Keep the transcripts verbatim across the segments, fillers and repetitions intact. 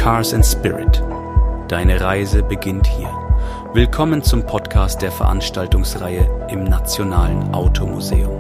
Cars and Spirit. Deine Reise beginnt hier. Willkommen zum Podcast der Veranstaltungsreihe im Nationalen Automuseum.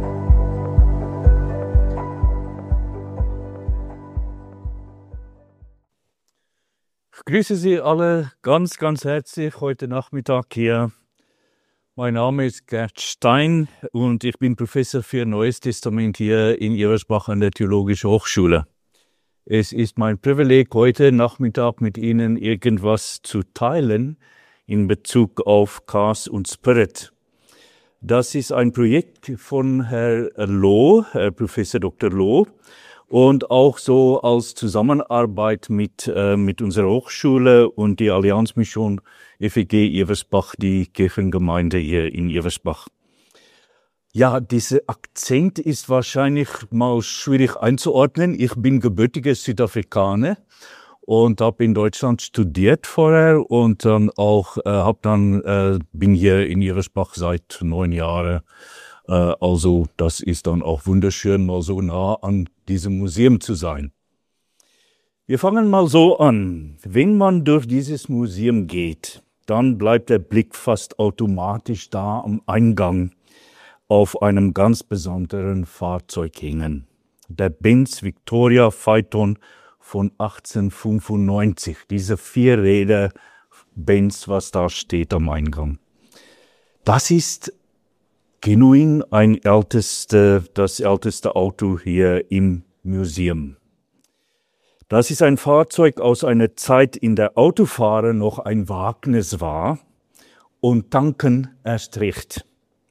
Ich grüße Sie alle ganz, ganz herzlich heute Nachmittag hier. Mein Name ist Gerd Stein und ich bin Professor für Neues Testament hier in Eversbach an der Theologischen Hochschule. Es ist mein Privileg, heute Nachmittag mit Ihnen irgendwas zu teilen in Bezug auf Cars und Spirit. Das ist ein Projekt von Herrn Loh, Herr Professor Doktor Loh, und auch so als Zusammenarbeit mit, äh, mit unserer Hochschule und die Allianzmission F E G Eversbach, die Kirchengemeinde hier in Eversbach. Ja, dieser Akzent ist wahrscheinlich mal schwierig einzuordnen. Ich bin gebürtiger Südafrikaner und habe in Deutschland studiert vorher und dann auch äh, hab dann äh, bin hier in Eversbach seit neun Jahren. Äh, also das ist dann auch wunderschön, mal so nah an diesem Museum zu sein. Wir fangen mal so an. Wenn man durch dieses Museum geht, dann bleibt der Blick fast automatisch da am Eingang auf einem ganz besonderen Fahrzeug hängen. Der Benz Victoria Phaeton von achtzehnhundertfünfundneunzig. Diese Vierräder Benz, was da steht am Eingang. Das ist genuin ein älteste, das älteste Auto hier im Museum. Das ist ein Fahrzeug aus einer Zeit, in der Autofahren noch ein Wagnis war und Tanken erst recht.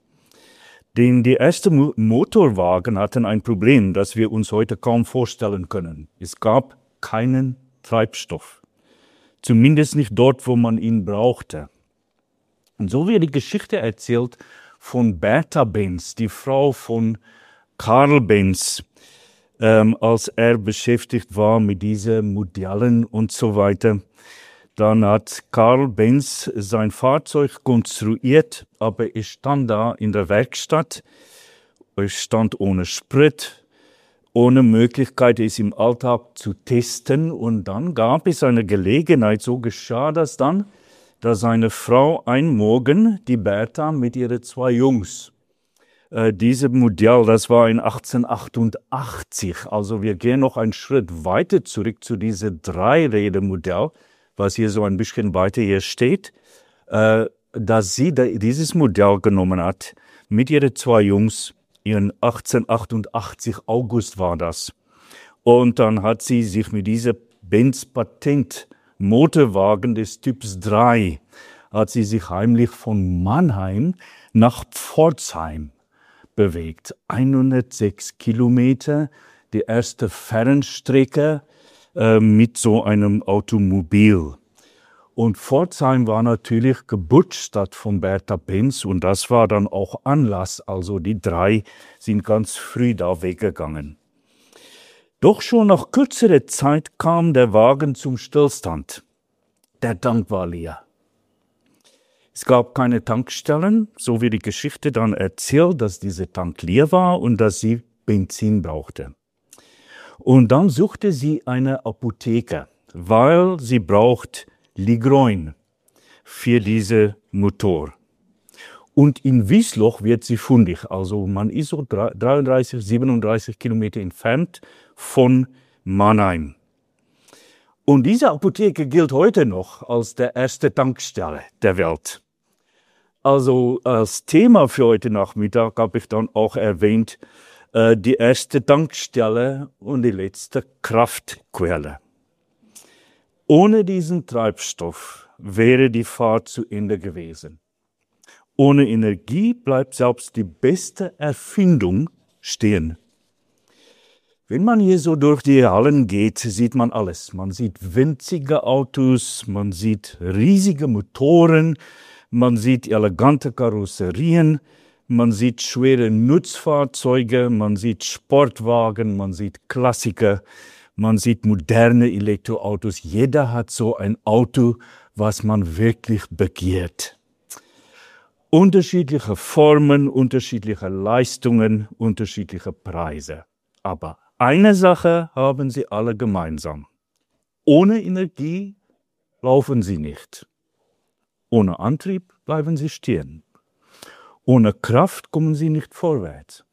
Denn die ersten Motorwagen hatten ein Problem, das wir uns heute kaum vorstellen können. Es gab keinen Treibstoff. Zumindest nicht dort, wo man ihn brauchte. Und so wird die Geschichte erzählt von Bertha Benz, die Frau von Karl Benz, ähm, als er beschäftigt war mit diesen Modellen und so weiter. Dann hat Karl Benz sein Fahrzeug konstruiert, aber es stand da in der Werkstatt. Es stand ohne Sprit, ohne Möglichkeit, es im Alltag zu testen. Und dann gab es eine Gelegenheit, so geschah das dann, dass seine Frau ein Morgen, die Bertha, mit ihren zwei Jungs, äh, dieses Modell, das war in achtzehnhundertachtundachtzig, also wir gehen noch einen Schritt weiter zurück zu diesem Dreiräder-Modell, was hier so ein bisschen weiter hier steht, äh, dass sie da dieses Modell genommen hat, mit ihren zwei Jungs, in achtzehnhundertachtundachtzig, August war das. Und dann hat sie sich mit diesem Benz-Patent Motorwagen des Typs drei hat sie sich heimlich von Mannheim nach Pforzheim bewegt. hundertsechs Kilometer, die erste Fernstrecke äh, mit so einem Automobil. Und Pforzheim war natürlich Geburtsstadt von Bertha Benz und das war dann auch Anlass. Also die drei sind ganz früh da weggegangen. Doch schon nach kürzerer Zeit kam der Wagen zum Stillstand. Der Tank war leer. Es gab keine Tankstellen, so wie die Geschichte dann erzählt, dass dieser Tank leer war und dass sie Benzin brauchte. Und dann suchte sie eine Apotheke, weil sie braucht Ligroin für diesen Motor. Und in Wiesloch wird sie fundig, also man ist so dreiunddreißig, siebenunddreißig Kilometer entfernt von Mannheim. Und diese Apotheke gilt heute noch als der erste Tankstelle der Welt. Also als Thema für heute Nachmittag habe ich dann auch erwähnt, äh, die erste Tankstelle und die letzte Kraftquelle. Ohne diesen Treibstoff wäre die Fahrt zu Ende gewesen. Ohne Energie bleibt selbst die beste Erfindung stehen. Wenn man hier so durch die Hallen geht, sieht man alles. Man sieht winzige Autos, man sieht riesige Motoren, man sieht elegante Karosserien, man sieht schwere Nutzfahrzeuge, man sieht Sportwagen, man sieht Klassiker, man sieht moderne Elektroautos. Jeder hat so ein Auto, was man wirklich begehrt. Unterschiedliche Formen, unterschiedliche Leistungen, unterschiedliche Preise. Aber eine Sache haben sie alle gemeinsam. Ohne Energie laufen sie nicht. Ohne Antrieb bleiben sie stehen. Ohne Kraft kommen sie nicht vorwärts.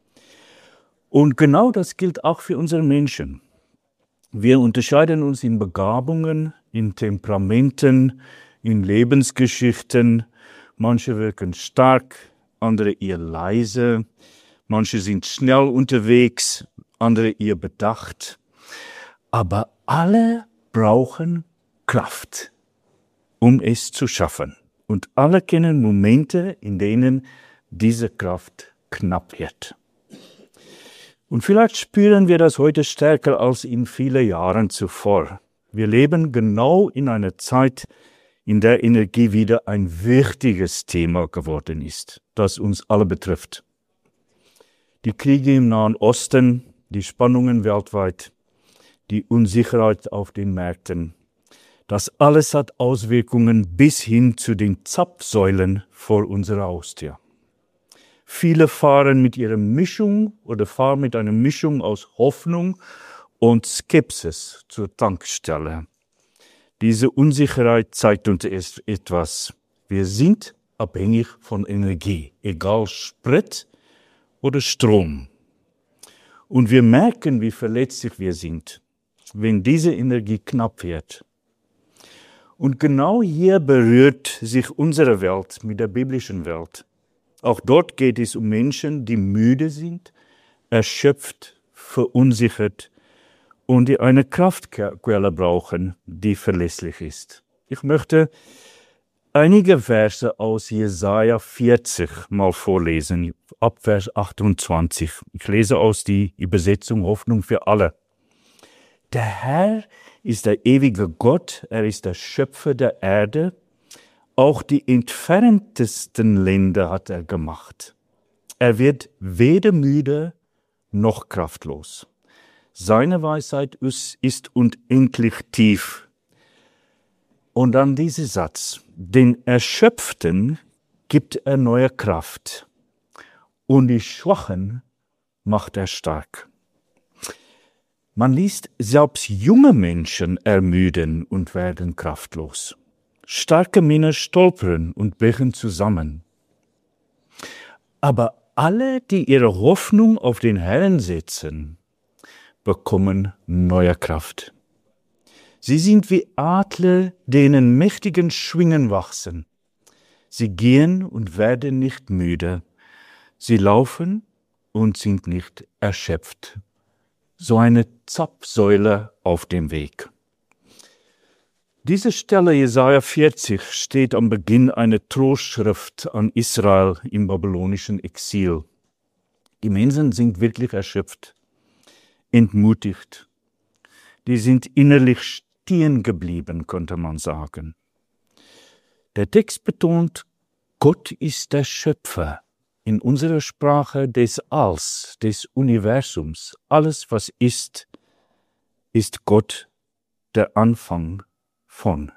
Und genau das gilt auch für unsere Menschen. Wir unterscheiden uns in Begabungen, in Temperamenten, in Lebensgeschichten. Manche wirken stark, andere eher leise. Manche sind schnell unterwegs, andere eher bedacht. Aber alle brauchen Kraft, um es zu schaffen. Und alle kennen Momente, in denen diese Kraft knapp wird. Und vielleicht spüren wir das heute stärker als in vielen Jahren zuvor. Wir leben genau in einer Zeit, in der Energie wieder ein wichtiges Thema geworden ist, das uns alle betrifft. Die Kriege im Nahen Osten, die Spannungen weltweit, die Unsicherheit auf den Märkten, das alles hat Auswirkungen bis hin zu den Zapfsäulen vor unserer Haustür. Viele fahren mit ihrer Mischung oder fahren mit einer Mischung aus Hoffnung und Skepsis zur Tankstelle. Diese Unsicherheit zeigt uns etwas. Wir sind abhängig von Energie, egal Sprit oder Strom. Und wir merken, wie verletzlich wir sind, wenn diese Energie knapp wird. Und genau hier berührt sich unsere Welt mit der biblischen Welt. Auch dort geht es um Menschen, die müde sind, erschöpft, verunsichert und die eine Kraftquelle brauchen, die verlässlich ist. Ich möchte einige Verse aus Jesaja vierzig mal vorlesen, ab Vers achtundzwanzig. Ich lese aus die Übersetzung Hoffnung für alle. Der Herr ist der ewige Gott, er ist der Schöpfer der Erde. Auch die entferntesten Länder hat er gemacht. Er wird weder müde noch kraftlos. Seine Weisheit ist unendlich tief. Und dann dieser Satz. Den Erschöpften gibt er neue Kraft und die Schwachen macht er stark. Man liest, selbst junge Menschen ermüden und werden kraftlos. Starke Männer stolpern und brechen zusammen. Aber alle, die ihre Hoffnung auf den Herrn setzen, bekommen neue Kraft. Sie sind wie Adler, denen mächtigen Schwingen wachsen. Sie gehen und werden nicht müde. Sie laufen und sind nicht erschöpft. So eine Zapfsäule auf dem Weg. Diese Stelle Jesaja vierzig steht am Beginn einer Trostschrift an Israel im babylonischen Exil. Die Menschen sind wirklich erschöpft, entmutigt. Die sind innerlich stehen geblieben, könnte man sagen. Der Text betont, Gott ist der Schöpfer. In unserer Sprache des Alls, des Universums. Alles, was ist, ist Gott der Anfang von.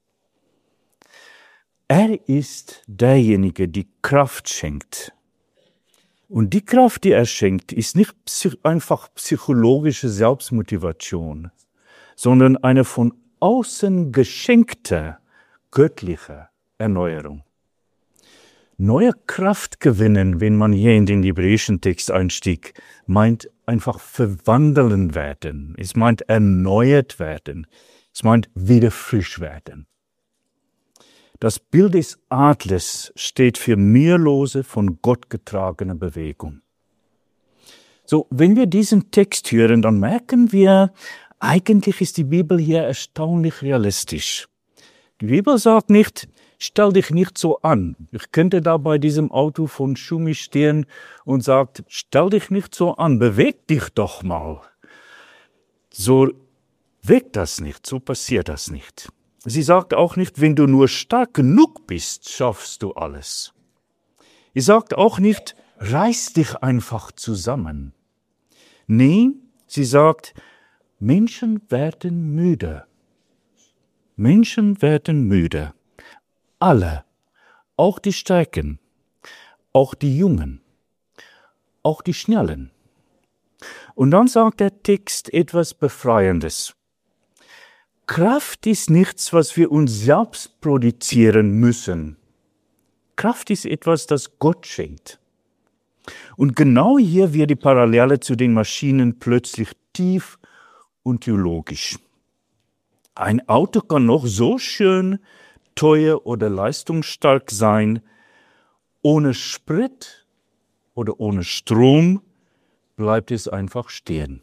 Er ist derjenige, der Kraft schenkt. Und die Kraft, die er schenkt, ist nicht einfach psychologische Selbstmotivation, sondern eine von außen geschenkte göttliche Erneuerung. Neue Kraft gewinnen, wenn man hier in den hebräischen Text einstieg, meint einfach verwandeln werden. Es meint erneuert werden. Es meint wieder frisch werden. Das Bild des Adlers steht für mühelose, von Gott getragene Bewegung. So, wenn wir diesen Text hören, dann merken wir, eigentlich ist die Bibel hier erstaunlich realistisch. Die Bibel sagt nicht, stell dich nicht so an. Ich könnte da bei diesem Auto von Schumi stehen und sagt, stell dich nicht so an, beweg dich doch mal. So wirkt das nicht, so passiert das nicht. Sie sagt auch nicht, wenn du nur stark genug bist, schaffst du alles. Sie sagt auch nicht, reiß dich einfach zusammen. Nee, sie sagt, Menschen werden müde. Menschen werden müde. Alle, auch die Starken, auch die Jungen, auch die Schnellen. Und dann sagt der Text etwas Befreiendes. Kraft ist nichts, was wir uns selbst produzieren müssen. Kraft ist etwas, das Gott schenkt. Und genau hier wird die Parallele zu den Maschinen plötzlich tief und theologisch. Ein Auto kann noch so schön, teuer oder leistungsstark sein, ohne Sprit oder ohne Strom bleibt es einfach stehen.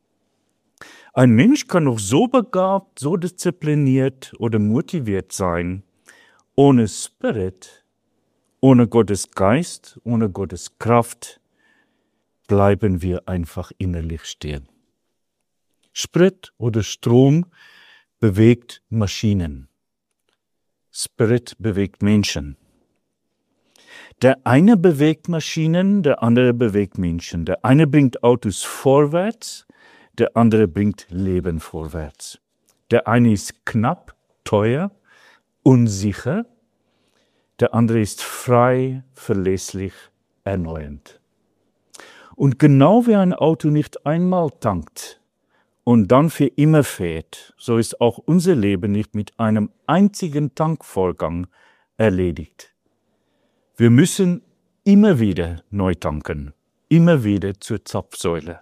Ein Mensch kann noch so begabt, so diszipliniert oder motiviert sein, ohne Spirit, ohne Gottes Geist, ohne Gottes Kraft, bleiben wir einfach innerlich stehen. Sprit oder Strom bewegt Maschinen. Spirit bewegt Menschen. Der eine bewegt Maschinen, der andere bewegt Menschen. Der eine bringt Autos vorwärts, der andere bringt Leben vorwärts. Der eine ist knapp, teuer, unsicher. Der andere ist frei, verlässlich, erneuernd. Und genau wie ein Auto nicht einmal tankt und dann für immer fährt, so ist auch unser Leben nicht mit einem einzigen Tankvorgang erledigt. Wir müssen immer wieder neu tanken, immer wieder zur Zapfsäule,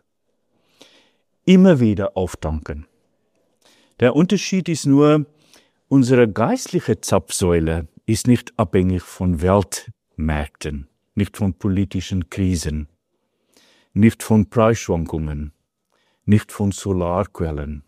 immer wieder auftanken. Der Unterschied ist nur, unsere geistliche Zapfsäule ist nicht abhängig von Weltmärkten, nicht von politischen Krisen, nicht von Preisschwankungen, nicht von Solarquellen.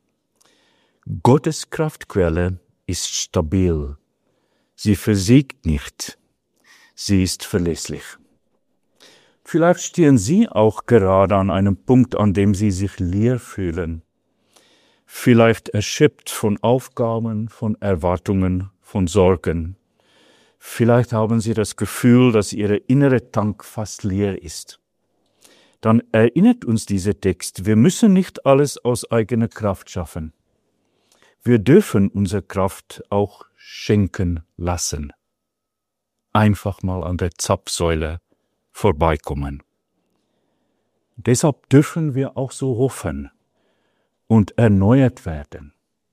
Gottes Kraftquelle ist stabil. Sie versiegt nicht. Sie ist verlässlich. Vielleicht stehen Sie auch gerade an einem Punkt, an dem Sie sich leer fühlen. Vielleicht erschöpft von Aufgaben, von Erwartungen, von Sorgen. Vielleicht haben Sie das Gefühl, dass Ihr innerer Tank fast leer ist. Dann erinnert uns dieser Text, wir müssen nicht alles aus eigener Kraft schaffen. Wir dürfen unsere Kraft auch schenken lassen. Einfach mal an der Zapfsäule vorbeikommen. Deshalb dürfen wir auch so hoffen und erneuert werden.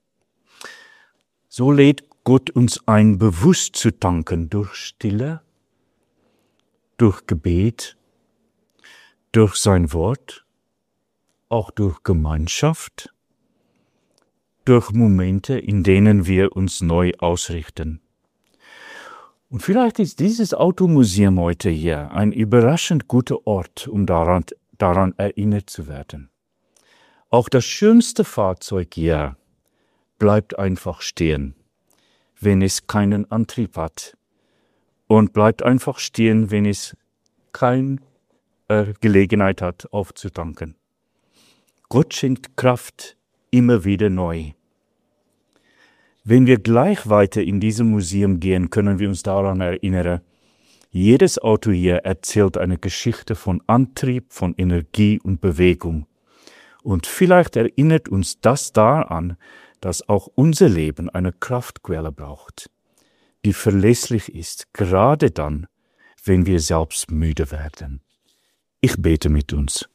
So lädt Gott uns ein, bewusst zu tanken durch Stille, durch Gebet, durch sein Wort, auch durch Gemeinschaft, durch Momente, in denen wir uns neu ausrichten. Und vielleicht ist dieses Automuseum heute hier ein überraschend guter Ort, um daran, daran erinnert zu werden. Auch das schönste Fahrzeug hier bleibt einfach stehen, wenn es keinen Antrieb hat. Und bleibt einfach stehen, wenn es keine äh, Gelegenheit hat, aufzutanken. Gott schenkt Kraft immer wieder neu. Wenn wir gleich weiter in diesem Museum gehen, können wir uns daran erinnern, jedes Auto hier erzählt eine Geschichte von Antrieb, von Energie und Bewegung. Und vielleicht erinnert uns das daran, dass auch unser Leben eine Kraftquelle braucht, die verlässlich ist, gerade dann, wenn wir selbst müde werden. Ich bete mit uns.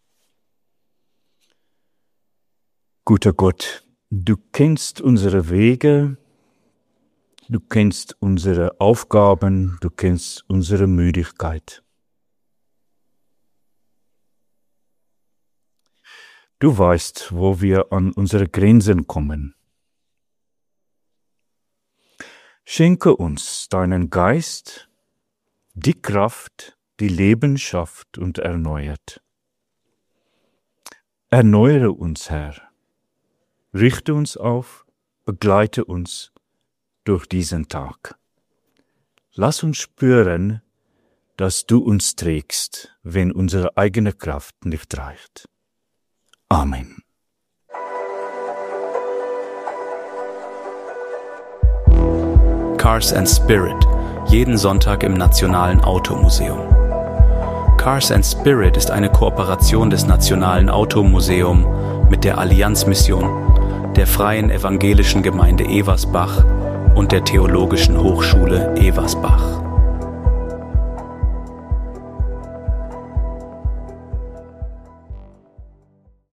Guter Gott, du kennst unsere Wege, du kennst unsere Aufgaben, du kennst unsere Müdigkeit. Du weißt, wo wir an unsere Grenzen kommen. Schenke uns deinen Geist, die Kraft, die Leben schafft und erneuert. Erneuere uns, Herr. Richte uns auf, begleite uns durch diesen Tag. Lass uns spüren, dass du uns trägst, wenn unsere eigene Kraft nicht reicht. Amen. Cars and Spirit, jeden Sonntag im Nationalen Automuseum. Cars and Spirit ist eine Kooperation des Nationalen Automuseum mit der Allianzmission, der Freien Evangelischen Gemeinde Eversbach und der Theologischen Hochschule Eversbach.